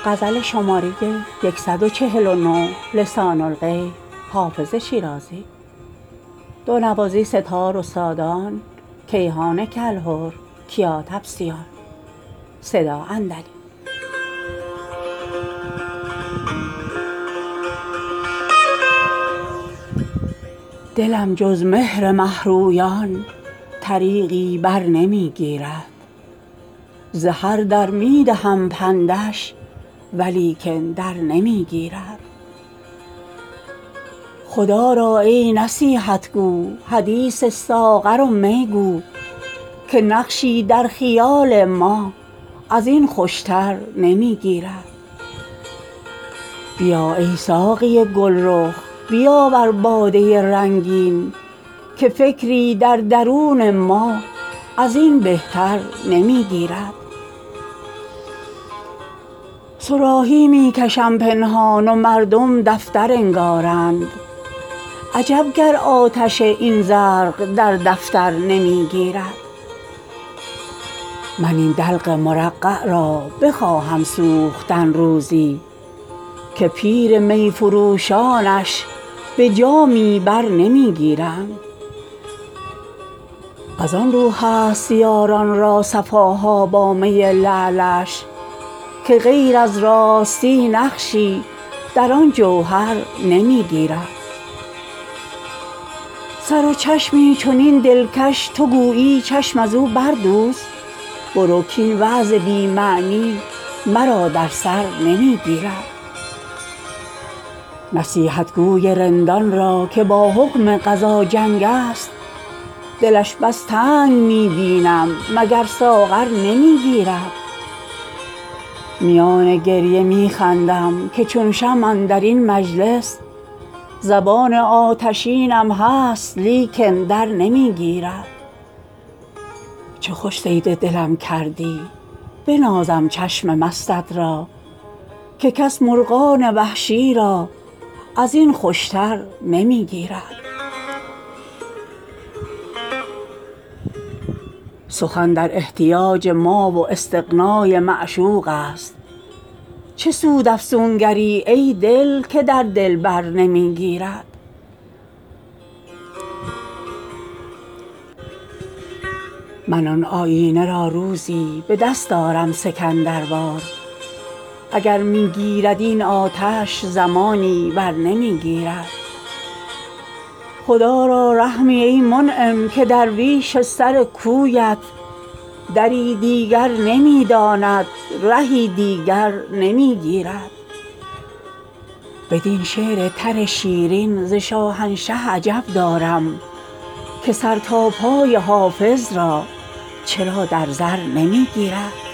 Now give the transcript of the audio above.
دلم جز مهر مه رویان طریقی بر نمی گیرد. ز هر در می دهم پندش ولیکن در نمی گیرد. خدا را ای نصیحت گو حدیث ساغر و می گو که نقشی در خیال ما از این خوشتر نمی گیرد. بیا ای ساقی گلرخ بیاور باده رنگین که فکری در درون ما از این بهتر نمی گیرد. صراحی می کشم پنهان و مردم دفتر انگارند. عجب گر آتش این زرق در دفتر نمی گیرد. من این دلق مرقع را بخواهم سوختن روزی که پیر می فروشانش به جامی بر نمی گیرند. از آن رو هست یاران را صفاها با می لعلش که غیر از راستی نقشی در آن جوهر نمی گیرد. سر و چشمی چنین دلکش تو گویی چشم از او بردوز. برو کاین وعظ بی معنی مرا در سر نمی گیرد. نصیحت گوی رندان را که با حکم قضا جنگ است دلش بس تنگ می بینم مگر ساغر نمی گیرد. میان گریه می خندم که چون شمع اندر این مجلس زبان آتشینم هست لیکن در نمی گیرد. چه خوش صید دلم کردی بنازم چشم مستت را که کس مرغان وحشی را از این خوشتر نمی گیرد. سخن در احتیاج ما و استغنای معشوق است. چه سود افسونگری ای دل که در دلبر نمی گیرد. من آن آیینه را روزی به دست آرم سکندروار. اگر می گیرد این آتش زمانی ور نمی گیرد. خدا را رحمی ای منعم که درویش سر کویت دری دیگر نمی داند رهی دیگر نمی گیرد. بدین شعر تر شیرین ز شاهنشه عجب دارم که سر تا پای حافظ را چرا در زر نمی گیرد.